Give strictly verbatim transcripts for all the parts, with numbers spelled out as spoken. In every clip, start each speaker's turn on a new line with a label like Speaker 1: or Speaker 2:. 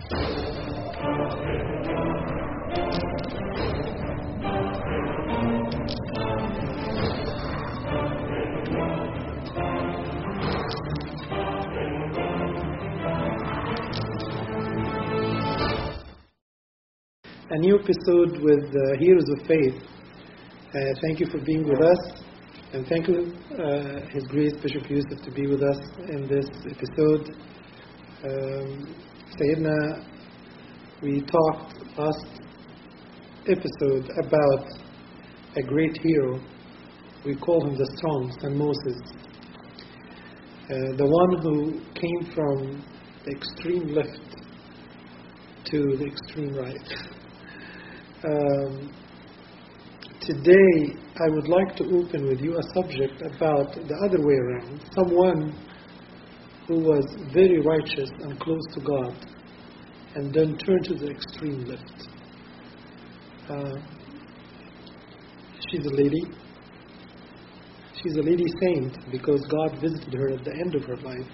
Speaker 1: A new episode with uh, Heroes of Faith. Uh, thank you for being with us, and thank you, uh, His Grace Bishop Yusuf, to be with us in this episode. Um, Sayyidina, we talked last episode about a great hero. We call him the Strong, Saint Moses, uh, the one who came from the extreme left to the extreme right. Um, today, I would like to open with you a subject about the other way around. Someone who was very righteous and close to God, and then turned to the extreme left. Uh, she's a lady. She's a lady saint because God visited her at the end of her life.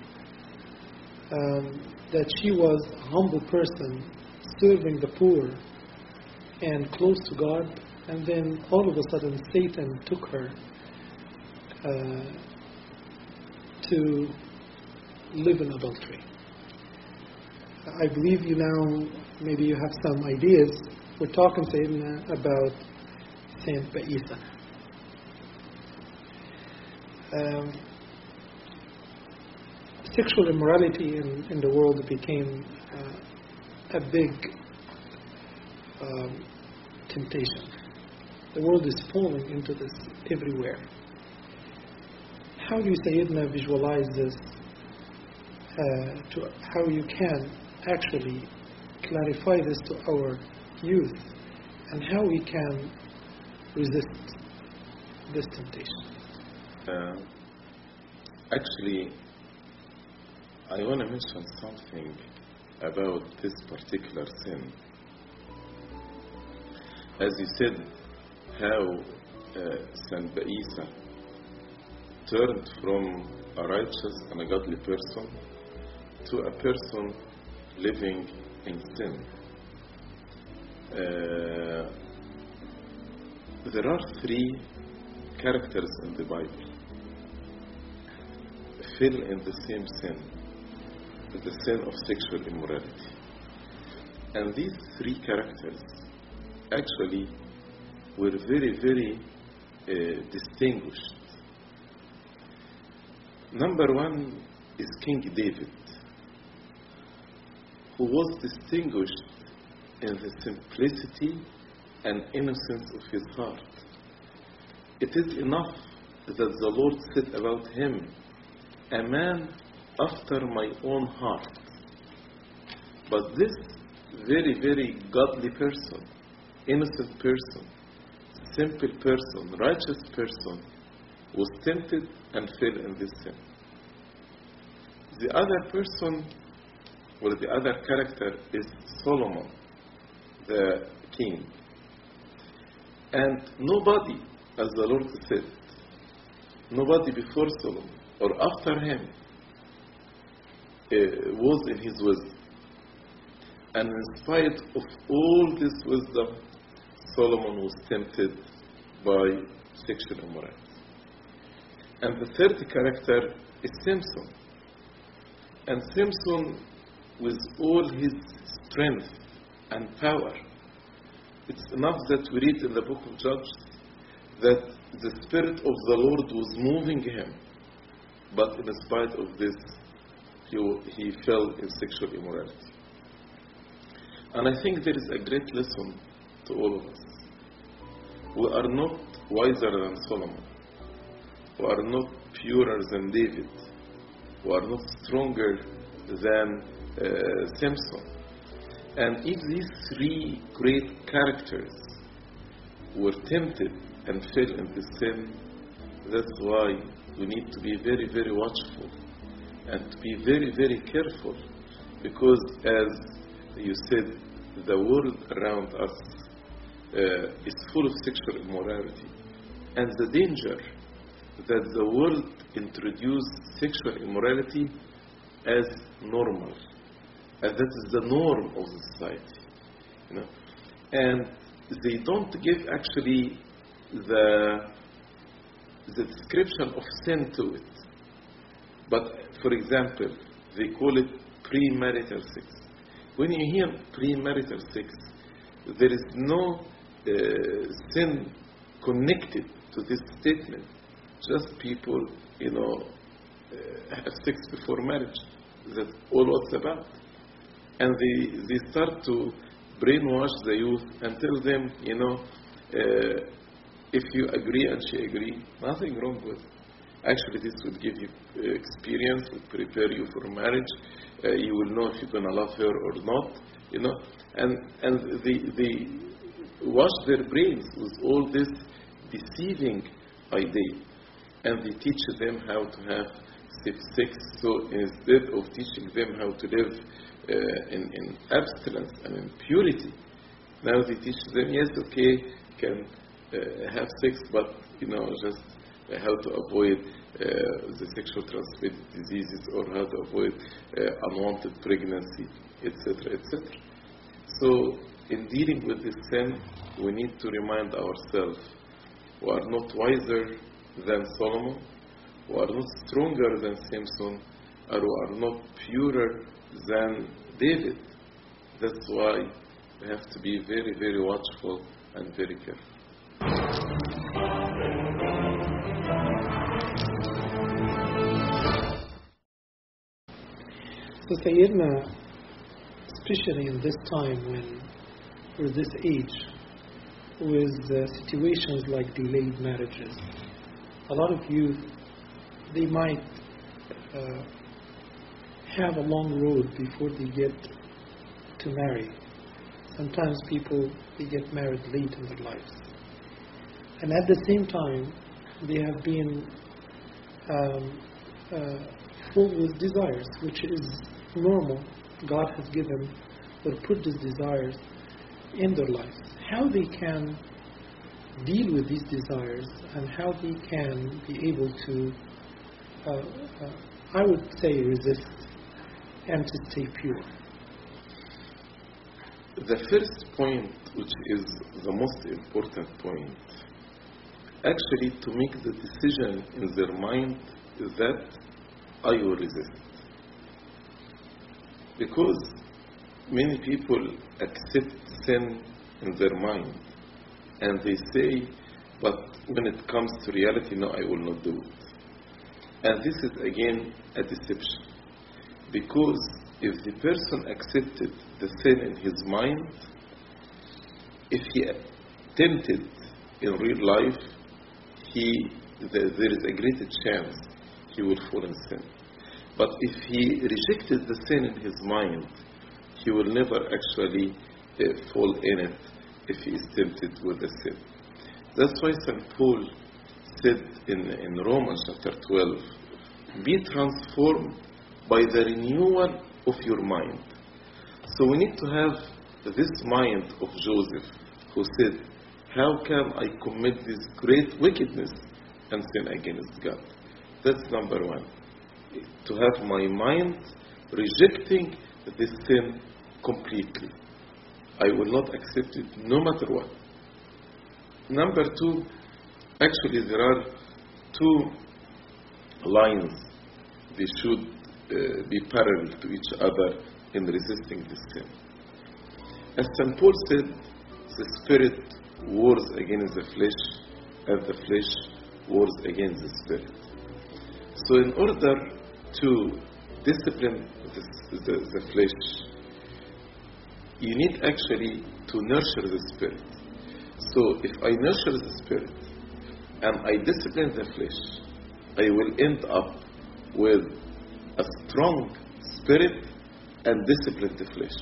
Speaker 1: Um, that she was a humble person, serving the poor, and close to God, and then all of a sudden Satan took her uh, to live in adultery. I believe you now, maybe you have some ideas. We're talking, Sayyidina, about Saint Baisa. Um, sexual immorality in, in the world became uh, a big Um, temptation. The world is falling into this everywhere. How do you, Sayyidina, visualize this? Uh, to how you can actually clarify this to our youth, and how we can resist this temptation?
Speaker 2: Uh, actually, I want to mention something about this particular sin. As you said, how uh, Saint Baisa turned from a righteous and a godly person to a person living in sin. Uh, there are three characters in the Bible fell in the same sin, the sin of sexual immorality. And these three characters actually were very, very uh, distinguished. Number one is King David, who was distinguished in the simplicity and innocence of his heart. It is enough that the Lord said about him, a man after my own heart. But this very, very godly person, innocent person, simple person, righteous person, was tempted and fell in this sin. The other person, or the other character, is Solomon, the king. And nobody, as the Lord said, nobody before Solomon or after him uh, was in his wisdom. And in spite of all this wisdom, Solomon was tempted by sexual immorality. And the third character is Samson. And Samson, with all his strength and power, it's enough that we read in the book of Judges that the Spirit of the Lord was moving him, but in spite of this, he, he fell in sexual immorality. And I think there is a great lesson to all of us. We are not wiser than Solomon. We are not purer than David. We are not stronger than uh, Samson. And if these three great characters were tempted and fell in the sin, that's why we need to be very, very watchful and to be very, very careful, because as you said, the world around us uh, is full of sexual immorality, and the danger that the world introduced sexual immorality as normal, and that is the norm of the society, you know. And they don't give actually the the description of sin to it. But for example, they call it premarital sex. When you hear premarital sex, there is no uh, sin connected to this statement. Just people, you know, uh, have sex before marriage. That's all what's about. And they, they start to brainwash the youth and tell them, you know, uh, if you agree and she agree, nothing wrong with it. Actually, this would give you uh, experience, would prepare you for marriage. Uh, you will know if you're going to love her or not, you know. And and they, they wash their brains with all this deceiving idea. And they teach them how to have safe sex. So instead of teaching them how to live uh, in, in abstinence and in purity, now they teach them, yes, okay, can uh, have sex, but, you know, just uh, how to avoid uh, the sexual transmitted diseases, or how to avoid uh, unwanted pregnancy, et cetera, et cetera. So in dealing with this sin, we need to remind ourselves, we are not wiser than Solomon, we are not stronger than Samson, or we are not purer than David. That's why we have to be very, very watchful and very careful.
Speaker 1: So Sayyidina, especially in this time when, or this age, with uh, situations like delayed marriages, a lot of youth, they might uh, have a long road before they get to marry. Sometimes people, they get married late in their lives. And at the same time, they have been um, uh, full with desires, which is normal. God has given or put these desires in their lives. How they can deal with these desires and how they can be able to, uh, uh, I would say, resist and to stay pure.
Speaker 2: The first point, which is the most important point, actually to make the decision in their mind is that I will resist. Because many people accept sin in their mind and they say, but when it comes to reality, no, I will not do it. And this is again a deception. Because if the person accepted the sin in his mind, if he attempted in real life, he the, there is a greater chance he will fall in sin. But if he rejected the sin in his mind, he will never actually uh, fall in it if he is tempted with the sin. That's why Saint Paul said in, in Romans chapter twelve, be transformed by the renewal of your mind. So we need to have this mind of Joseph, who said, how can I commit this great wickedness and sin against God? That's number one. To have my mind rejecting this sin completely. I will not accept it no matter what. Number two, actually there are two lines. They should uh, be parallel to each other in resisting this sin. As Saint Paul said, the spirit wars against the flesh, and the flesh wars against the spirit. So in order to discipline the, the, the flesh, you need actually to nurture the spirit. So if I nurture the spirit and I discipline the flesh, I will end up with a strong spirit and discipline the flesh.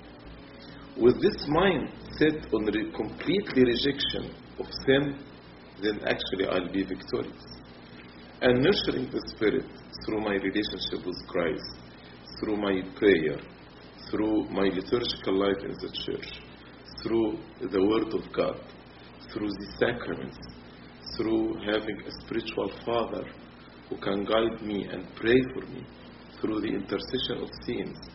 Speaker 2: With this mind set on re- completely rejection of sin, then actually I'll be victorious. And nurturing the spirit through my relationship with Christ, through my prayer, through my liturgical life in the church, through the Word of God, through the sacraments, through having a spiritual father who can guide me and pray for me, through the intercession of saints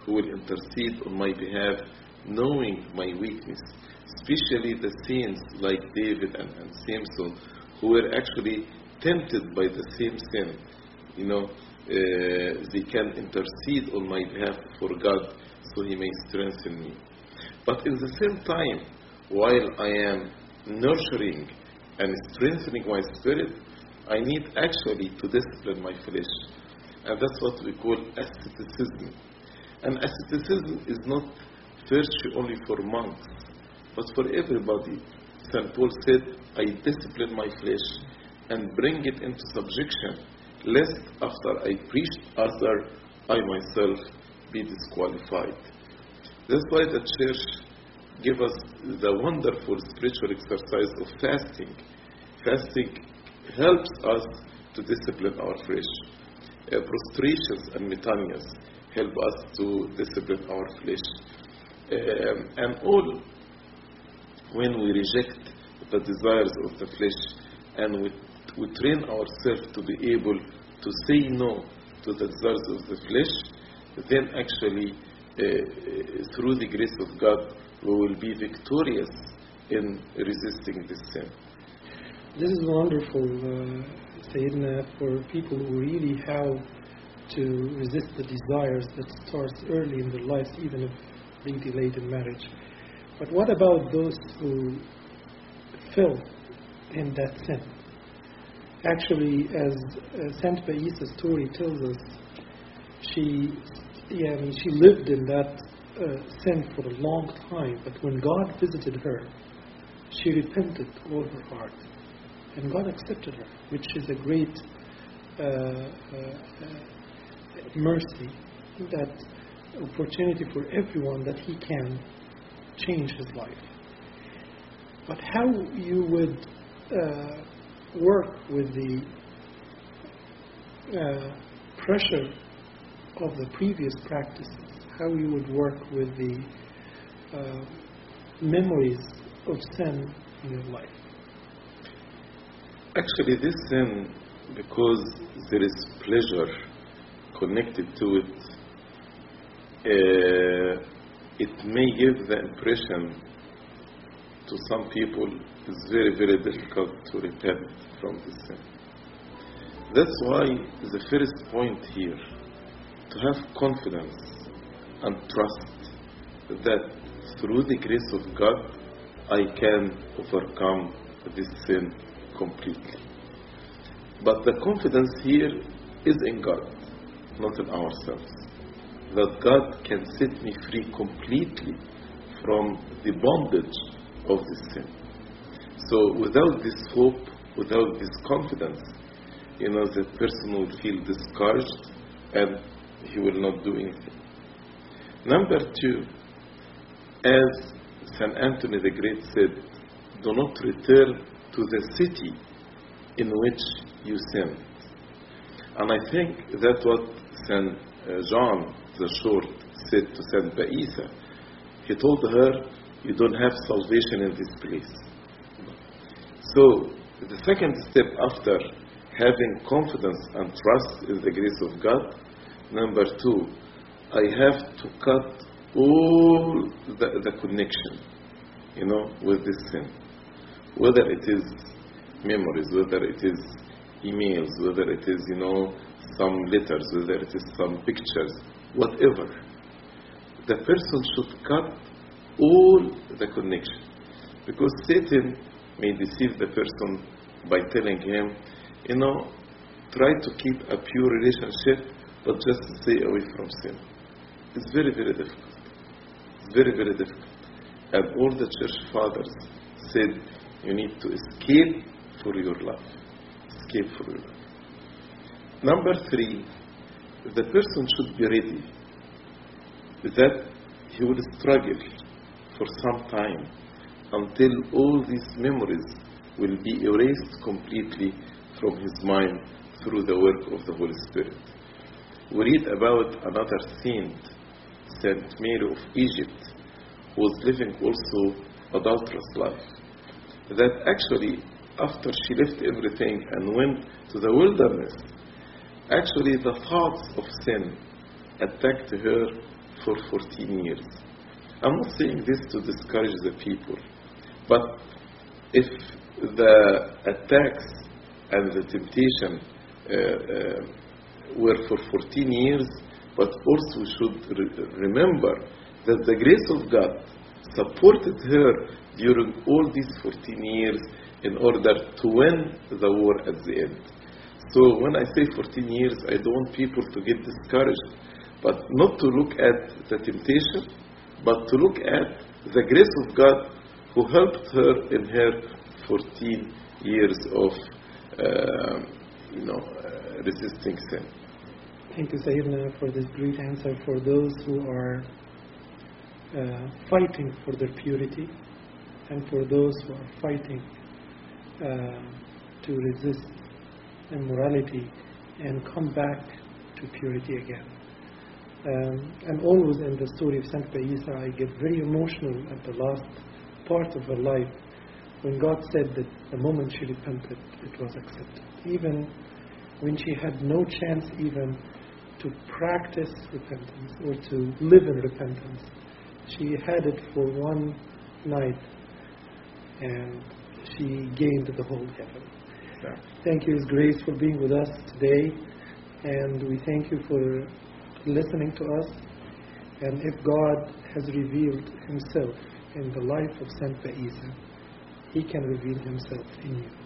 Speaker 2: who will intercede on my behalf, knowing my weakness. Especially the saints like David and, and Samson, who were actually tempted by the same sin. You know, uh, they can intercede on my behalf for God, so He may strengthen me. But in the same time, while I am nurturing and strengthening my spirit, I need actually to discipline my flesh. And that's what we call asceticism. And asceticism is not virtue only for monks, but for everybody. Saint Paul said, I discipline my flesh and bring it into subjection, lest after I preach other, I myself be disqualified. That's why the church gave us the wonderful spiritual exercise of fasting. Fasting helps us to discipline our flesh. Uh, prostrations and metanias help us to discipline our flesh. Um, and all when we reject the desires of the flesh and we, we train ourselves to be able to say no to the desires of the flesh, then actually uh, through the grace of God we will be victorious in resisting this sin.
Speaker 1: This is wonderful, uh, Sayyidina, for people who really have to resist the desires that starts early in their lives, even if really late in marriage. But what about those who fell in that sin? Actually, as uh, Saint Baisa's story tells us, she, yeah, I mean, she lived in that uh, sin for a long time, but when God visited her, she repented all her heart, and God accepted her, which is a great uh, uh, uh, mercy, that opportunity for everyone that he can change his life. But how you would uh, work with the uh, pressure of the previous practices, how you would work with the uh, memories of sin in your life?
Speaker 2: Actually, this sin, because there is pleasure connected to it, uh, it may give the impression to some people it's very, very difficult to repent from this sin. That's why the first point here, to have confidence and trust that through the grace of God, I can overcome this sin completely. But the confidence here is in God, not in ourselves. That God can set me free completely from the bondage of this sin. So without this hope, without this confidence, you know, the person will feel discouraged and he will not do anything. Number two, as Saint Anthony the Great said, do not return to the city in which you sinned. And I think that's what Saint John the Short said to Saint Baisa. He told her, you don't have salvation in this place. So the second step after having confidence and trust in the grace of God, number two, I have to cut all the, the connection, you know, with this sin. Whether it is memories, whether it is emails, whether it is, you know, some letters, whether it is some pictures, whatever. The person should cut all the connection. Because Satan may deceive the person by telling him, you know, try to keep a pure relationship, but just stay away from sin. It's very, very difficult. It's very, very difficult. And all the church fathers said, you need to escape for your life. Escape for your life. Number three, the person should be ready that he will struggle for some time until all these memories will be erased completely from his mind through the work of the Holy Spirit. We read about another saint, Saint Mary of Egypt, who was living also adulterous life. That actually, after she left everything and went to the wilderness, actually the thoughts of sin attacked her for fourteen years. I'm not saying this to discourage the people, but if the attacks and the temptation uh, uh, were for fourteen years, but also we should re- remember that the grace of God supported her during all these fourteen years in order to win the war at the end. So when I say fourteen years, I don't want people to get discouraged, but not to look at the temptation, but to look at the grace of God who helped her in her fourteen years of uh, you know, uh, resisting sin.
Speaker 1: Thank you, Sayyidina, for this great answer for those who are uh, fighting for their purity and for those who are fighting uh, to resist immorality and come back to purity again. Um, and always in the story of Saint Baisa, I get very emotional at the last part of her life when God said that the moment she repented, it was accepted. Even when she had no chance even to practice repentance or to live in repentance, she had it for one night and she gained the whole heaven.
Speaker 2: Yeah.
Speaker 1: Thank you, His Grace, for being with us today, and we thank you for listening to us. And if God has revealed Himself in the life of Saint Baisa, He can reveal Himself in you.